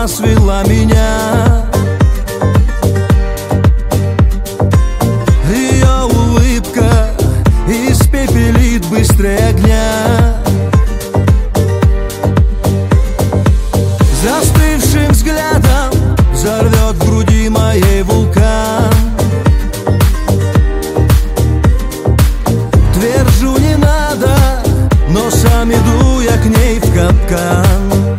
свела меня. Ее улыбка испепелит быстрее огня. Застывшим взглядом взорвет в груди моей вулкан. Твержу, не надо, но сам иду я к ней в капкан.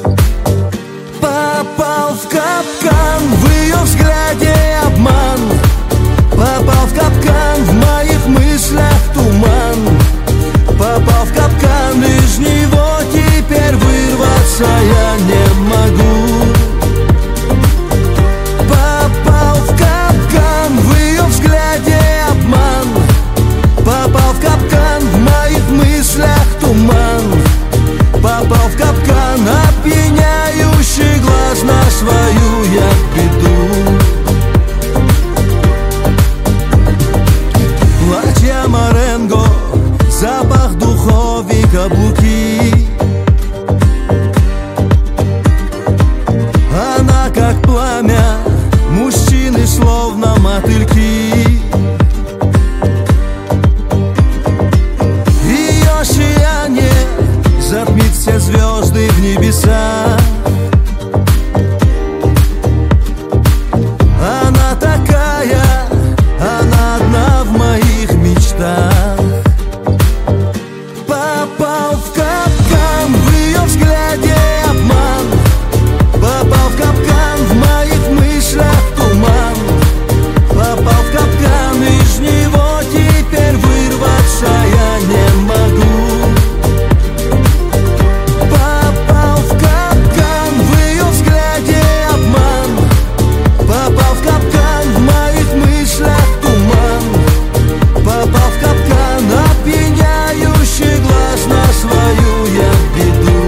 Попал в капкан, в ее взгляде обман. Попал в капкан, в моих мыслях туман. Попал в капкан, из него теперь вырваться я не могу. Попал в капкан, в ее взгляде обман. Попал в капкан, в моих мыслях туман. Попал в капкан, опьяняющий глаз на свою я беду. Платье Маренго, запах духов и каблуки. Она как пламя, мужчины словно мотыльки. Ее сияние затмит все звезды в небесах. Она такая, она одна в моих мечтах. Попал в капкан, в ее взгляде обман. Попал в капкан, в моих мыслях туман. Попал в капкан, из него теперь вырваться я не могу. Попал в капкан, в ее взгляде обман. Попал в капкан, в моих мыслях туман. Попал в капкан, опьяняющий глаз на свою я беду.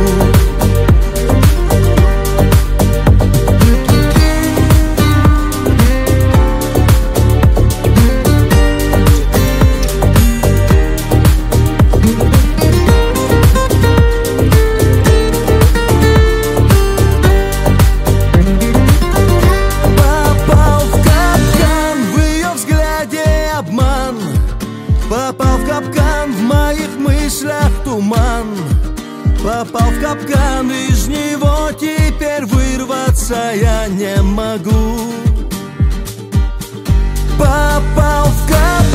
Попал в капкан, в ее взгляде обман. Попал в капкан, в моих мыслях туман. Попал в капкан, из него теперь вырваться я не могу. Попал в капкан.